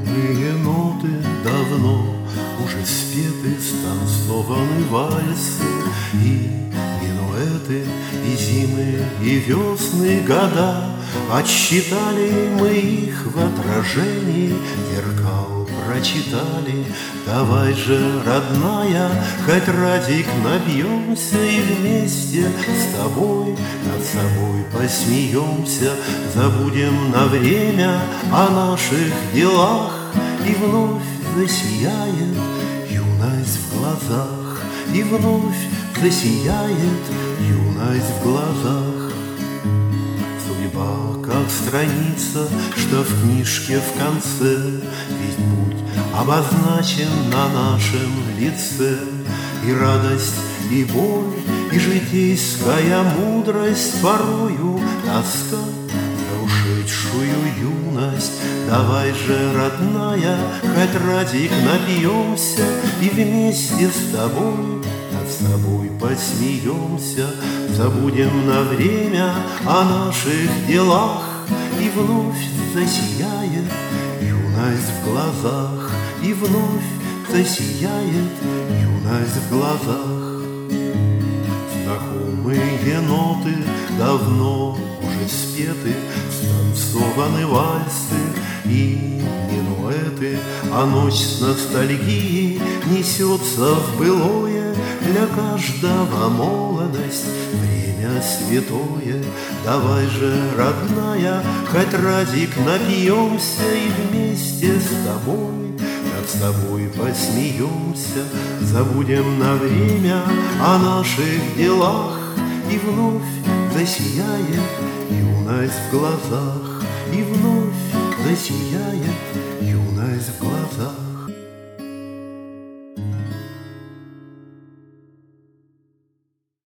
Знакомые ноты давно уже спеты, станцованы вальсы и минуэты, и зимы, и весны года. Отсчитали мы их в отражении зеркал, прочитали. Давай же, родная, хоть разик набьемся и вместе с тобой над собой посмеемся, забудем на время о наших делах, и вновь засияет юность в глазах, и вновь засияет юность в глазах. Судьба, как страница, что в книжке в конце, ведь путь обозначен на нашем лице. И радость, и боль, и житейская мудрость, порою тоска за ушедшую юность. Давай же, родная, хоть разик напьемся и вместе с тобой над собой посмеемся, забудем на время о наших делах, и вновь засияет юность в глазах, и вновь засияет юность в глазах. Знакомые ноты давно уже спеты, станцованы вальсы и минуэты, а ночь с ностальгией несется в былое. Для каждого молодость время святое. Давай же, родная, хоть разик напьемся и вместе с тобой над собой посмеемся, забудем на время о наших делах, и вновь засияет юность в глазах, и вновь засияет юность в глазах.